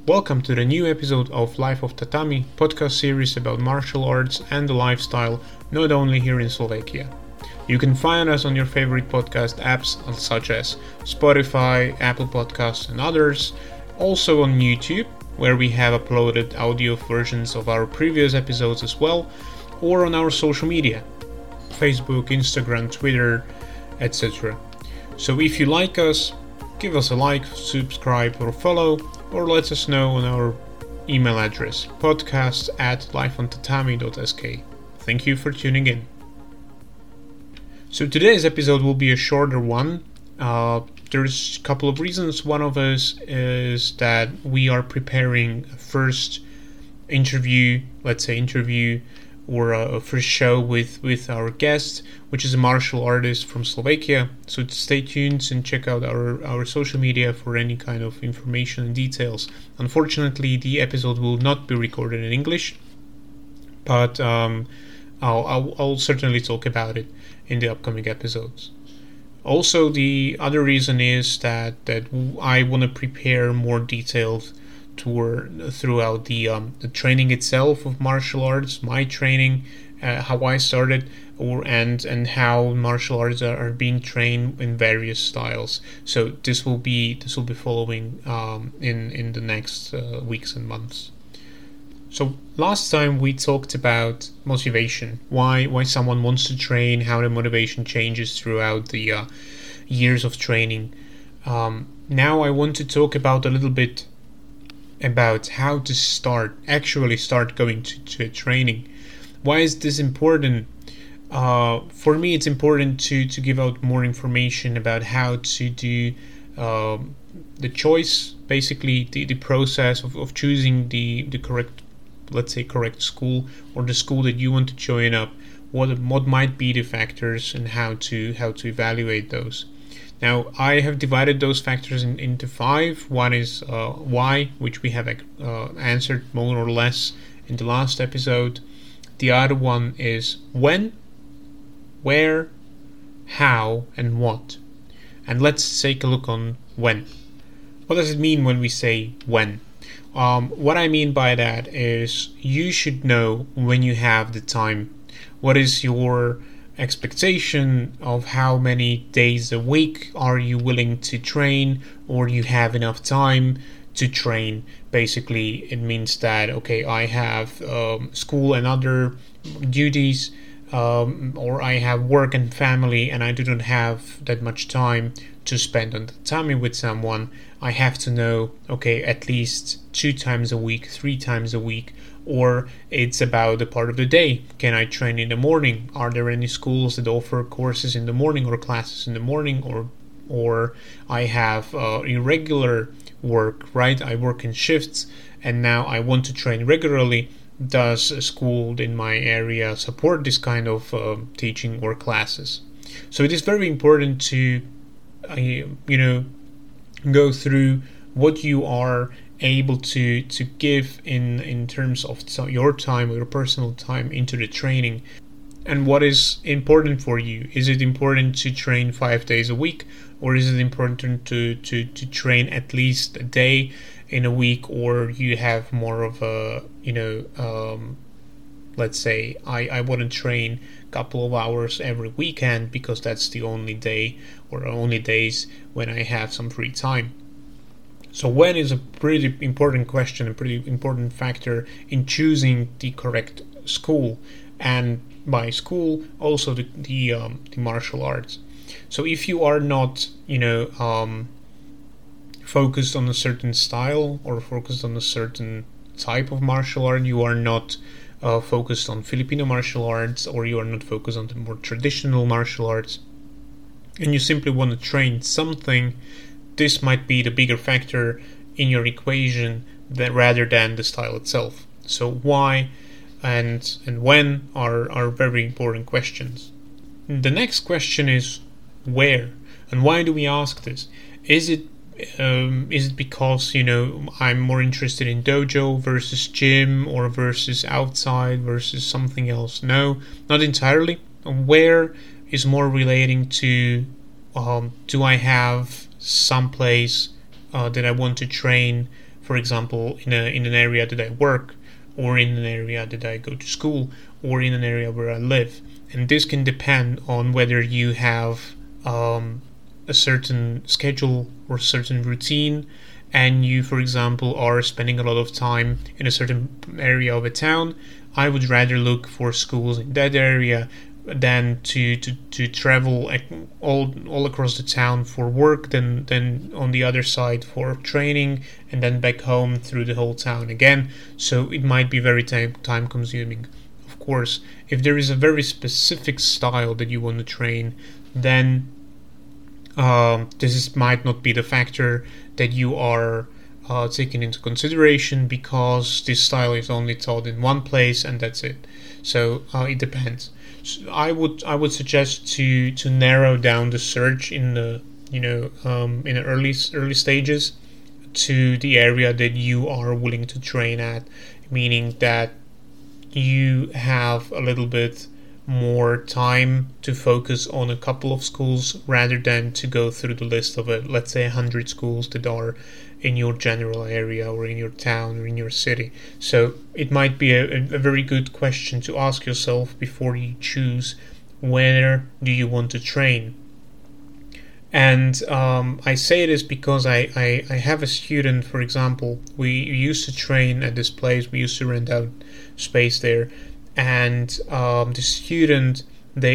Welcome to the new episode of Life of Tatami, podcast series about martial arts and the lifestyle, not only here in Slovakia. You can find us on your favorite podcast apps such as Spotify, Apple Podcasts and others, also on YouTube, where we have uploaded audio versions of our previous episodes as well, or on our social media, Facebook, Instagram, Twitter, etc. So if you like us, give us a like, subscribe or follow, or let us know on our email address, podcast@lifeontatami.sk. Thank you for tuning in. So today's episode will be a shorter one. There's a couple of reasons. One of us is that we are preparing a first interview or a first show with our guest, which is a martial artist from Slovakia. So stay tuned and check out our social media for any kind of information and details. Unfortunately, the episode will not be recorded in English, but I'll certainly talk about it in the upcoming episodes. Also, the other reason is that I want to prepare more detailed tour throughout the training itself of martial arts, my training, how I started, and how martial arts are being trained in various styles. So this will be following in the next weeks and months. So last time we talked about motivation, why someone wants to train, how the motivation changes throughout the years of training. Now I want to talk about a little bit about how to actually start going to a training. Why is this important? For me, it's important to give out more information about how to do the choice, basically the process of choosing the correct, let's say, correct school, or the school that you want to join up. What might be the factors and how to evaluate those. Now, I have divided those factors into 5. One is why, which we have answered more or less in the last episode. The other one is when, where, how, and what. And let's take a look on when. What does it mean when we say when? What I mean by that is you should know when you have the time. What is your expectation of how many days a week are you willing to train, or you have enough time to train? Basically, it means that, okay, I have school and other duties, or I have work and family, and I do not have that much time to spend on the tatami with someone. I have to know, okay, at least 2 times a week, 3 times a week, or it's about the part of the day. Can I train in the morning? Are there any schools that offer courses in the morning or classes in the morning? Or I have irregular work, right? I work in shifts and now I want to train regularly. Does a school in my area support this kind of teaching or classes? So it is very important to go through what you are able to give in terms of your time or your personal time into the training, and what is important for you. Is it important to train 5 days a week, or is it important to train at least a day in a week, or you have more of a let's say I want to train a couple of hours every weekend because that's the only day or only days when I have some free time. So when is a pretty important question, a pretty important factor in choosing the correct school, and by school also the martial arts. So if you are not focused on a certain style or focused on a certain type of martial art, you are not focused on Filipino martial arts, or you are not focused on the more traditional martial arts, and you simply want to train something, this might be the bigger factor in your equation rather than the style itself. So why and when are very important questions. The next question is where, and why do we ask this? Is it because I'm more interested in dojo versus gym, or versus outside versus something else? No, not entirely. Where is more relating to do I have some place that I want to train, for example, in an area that I work, or in an area that I go to school, or in an area where I live. And this can depend on whether you have a certain schedule or certain routine, and you, for example, are spending a lot of time in a certain area of a town. I would rather look for schools in that area than to travel all across the town for work, than on the other side for training, and then back home through the whole town again. So it might be very time consuming. Of course, if there is a very specific style that you want to train, then might not be the factor that you are taking into consideration, because this style is only taught in one place and that's it. So it depends. So I would suggest to narrow down the search in the in the early stages to the area that you are willing to train at, meaning that you have a little bit more time to focus on a couple of schools rather than to go through the list of let's say 100 schools that are in your general area or in your town or in your city. So it might be a very good question to ask yourself before you choose where do you want to train. And I say this because I have a student, for example. We used to train at this place. We used to rent out space there, and the student, they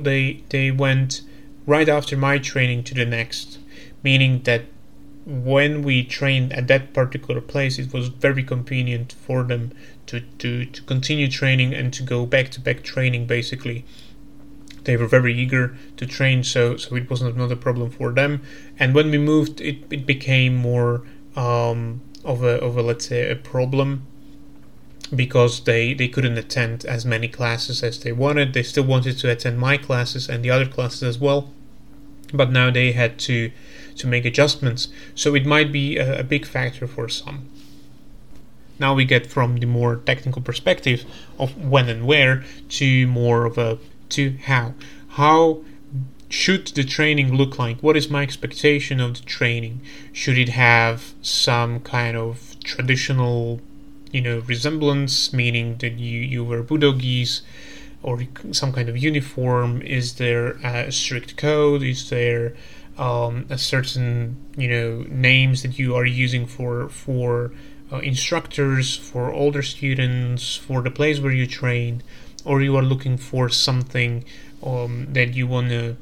went right after my training to the next, meaning that when we trained at that particular place, it was very convenient for them to continue training and to go back to back training. Basically, they were very eager to train, so it was not a problem for them. And when we moved, it became more of a let's say a problem, because they couldn't attend as many classes as they wanted. They still wanted to attend my classes and the other classes as well, but now they had to make adjustments. So it might be a big factor for some. Now we get from the more technical perspective of when and where to more of a to how. How should the training look like? What is my expectation of the training? Should it have some kind of traditional resemblance, meaning that you wear budogis or some kind of uniform? Is there a strict code? Is there a certain names that you are using for instructors, for older students, for the place where you train? Or you are looking for something that you want to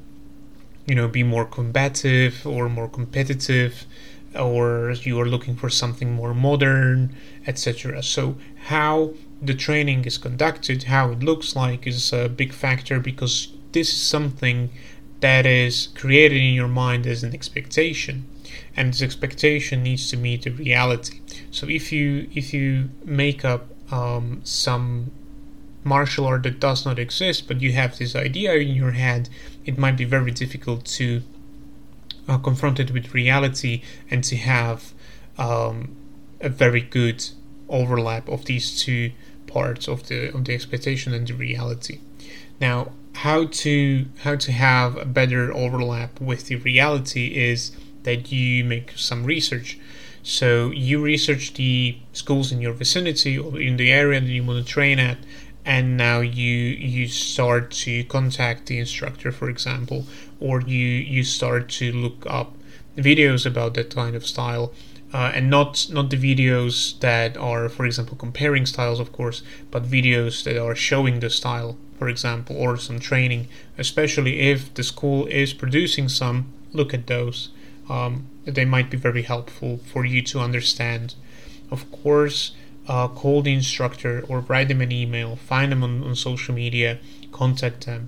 be more combative or more competitive, or you are looking for something more modern, etc. So how the training is conducted, how it looks like, is a big factor, because this is something that is created in your mind as an expectation, and this expectation needs to meet the reality. So if you make up some martial art that does not exist, but you have this idea in your head, it might be very difficult to confront it with reality and to have a very good overlap of these two parts of the expectation and the reality. Now, how to have a better overlap with the reality is that you make some research. So you research the schools in your vicinity or in the area that you want to train at, and now you start to contact the instructor, for example, or you start to look up videos about that kind of style, and not the videos that are, for example, comparing styles, of course, but videos that are showing the style, for example, or some training. Especially if the school is producing some, look at those. They might be very helpful for you to understand. Of course, call the instructor or write them an email, find them on social media, contact them,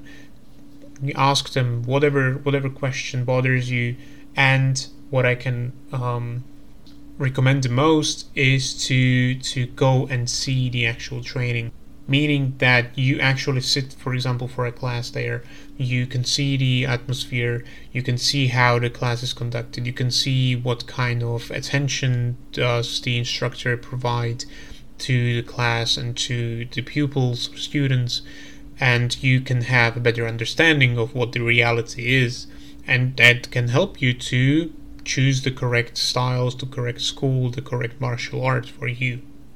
ask them whatever question bothers you. And what I can recommend the most is to go and see the actual training, meaning that you actually sit, for example, for a class there. You can see the atmosphere, you can see how the class is conducted, you can see what kind of attention does the instructor provide to the class and to the pupils or students, and you can have a better understanding of what the reality is, and that can help you to choose the correct styles, the correct school, the correct martial art for you.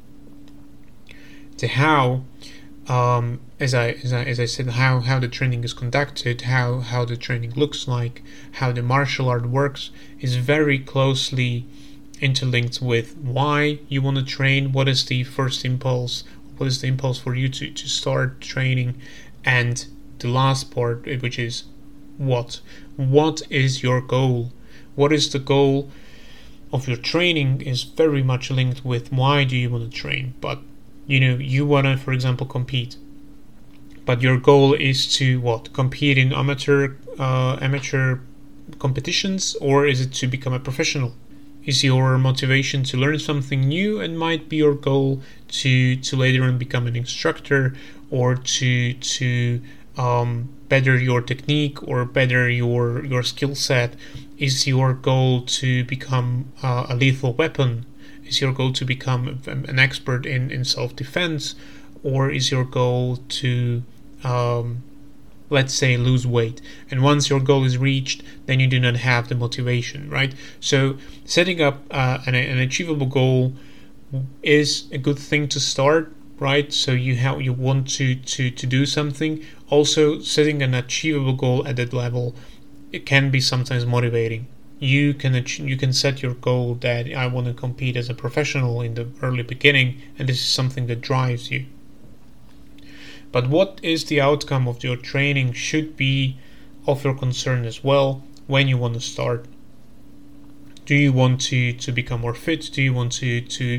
The how, as I said, how the training is conducted, how the training looks like, how the martial art works, is very closely interlinked with why you want to train, what is the first impulse, what is the impulse for you to start training, and the last part, which is what is your goal. What is the goal of your training is very much linked with why do you want to train. But you want to, for example, compete, but your goal is to compete in amateur competitions, or is it to become a professional? Is your motivation to learn something new, and might be your goal to later on become an instructor, or to better your technique or better your skill set? Is your goal to become a lethal weapon? Is your goal to become an expert in self-defense? Or is your goal to, let's say, lose weight? And once your goal is reached, then you do not have the motivation, right? So setting up an achievable goal is a good thing to start, right? So you want to do something. Also, setting an achievable goal at that level, it can be sometimes motivating. You can set your goal that I want to compete as a professional in the early beginning, and this is something that drives you. But what is the outcome of your training should be of your concern as well when you want to start. Do you want to become more fit? Do you want to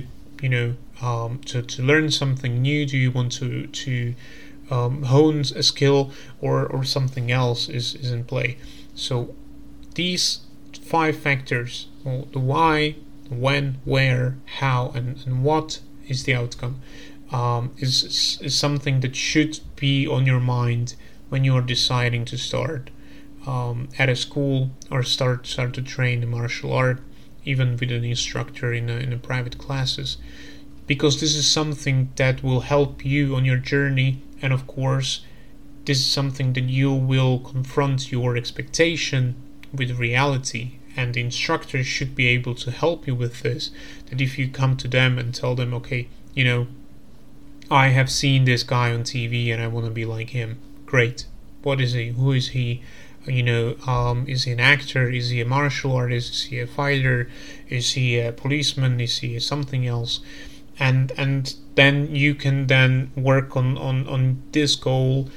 learn something new? Do you want to hone a skill, or something else is in play? So these 5 factors, the why, when, where, how, and what is the outcome, is something that should be on your mind when you are deciding to start at a school, or start to train the martial art, even with an instructor in a private classes, because this is something that will help you on your journey. And of course, this is something that you will confront your expectation with reality, and the instructor should be able to help you with this. That if you come to them and tell them, okay, I have seen this guy on TV and I want to be like him. Great. What is he? Who is he? Is he an actor? Is he a martial artist? Is he a fighter? Is he a policeman? Is he something else? And then you can then work on this goal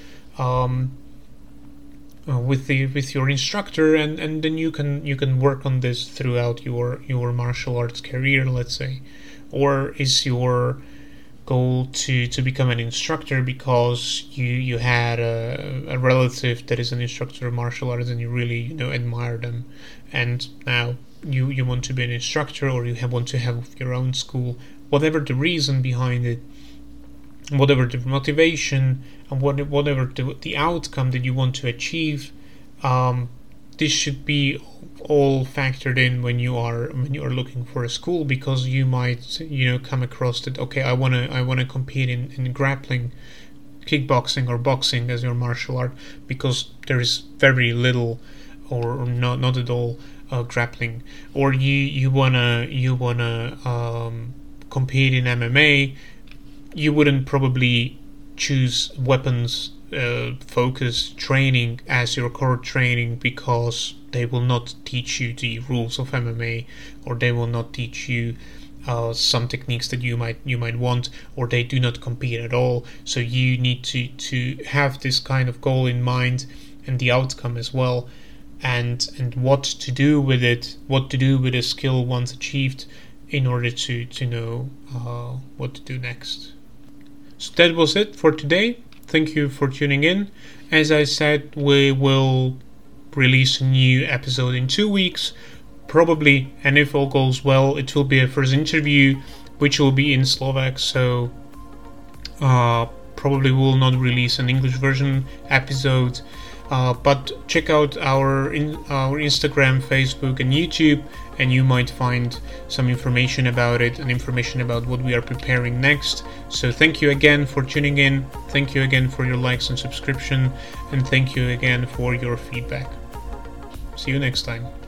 with your instructor, and then you can work on this throughout your martial arts career, let's say. Or is your goal to become an instructor because you had a relative that is an instructor of martial arts and you really admire them, and now you want to be an instructor, or you want to have your own school? Whatever the reason behind it, whatever the motivation, and whatever the outcome that you want to achieve, this should be all factored in when you are looking for a school, because you might come across that, okay, I want to compete in grappling, kickboxing, or boxing as your martial art, because there is very little or not at all grappling. Or you wanna compete in MMA. You wouldn't probably choose weapons focused training as your core training, because they will not teach you the rules of MMA, or they will not teach you some techniques that you might want, or they do not compete at all. So you need to have this kind of goal in mind, and the outcome as well, and what to do with it, what to do with a skill once achieved, in order to know what to do next. So that was it for today. Thank you for tuning in. As I said, we will release a new episode in 2 weeks, probably, and if all goes well, it will be a first interview, which will be in Slovak, so probably will not release an English version episode, but check out our Instagram, Facebook, and YouTube, and you might find some information about it and information about what we are preparing next. So thank you again for tuning in, thank you again for your likes and subscription, and thank you again for your feedback. See you next time.